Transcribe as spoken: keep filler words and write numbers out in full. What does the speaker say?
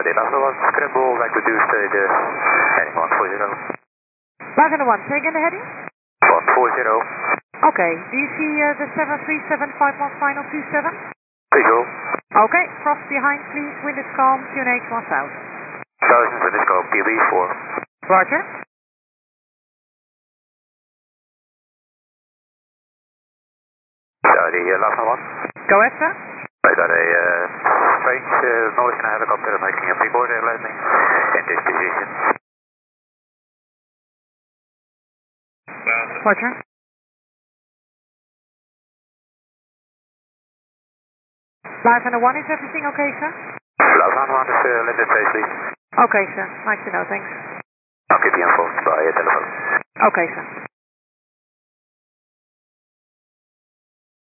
Saturday, last one, scramble, like to do stage, uh, heading one four zero. Five and a one, say again the heading? one four zero. Okay, do you see uh, the seven three seven five one final two seven? Visual. Okay, cross behind please, wind is calm, Q N H one south. Thousands, and let's go, P B four. Roger. Saudi, uh, last one. Go ahead, sir. I got a uh, strange uh, noise in a helicopter making a pre-board air landing in this position. Roger. Five and a one, is everything okay, sir? Last one, one is uh, landed safely. Okay, sir. Nice to know, thanks. I'll keep you informed by uh, telephone. Okay, sir.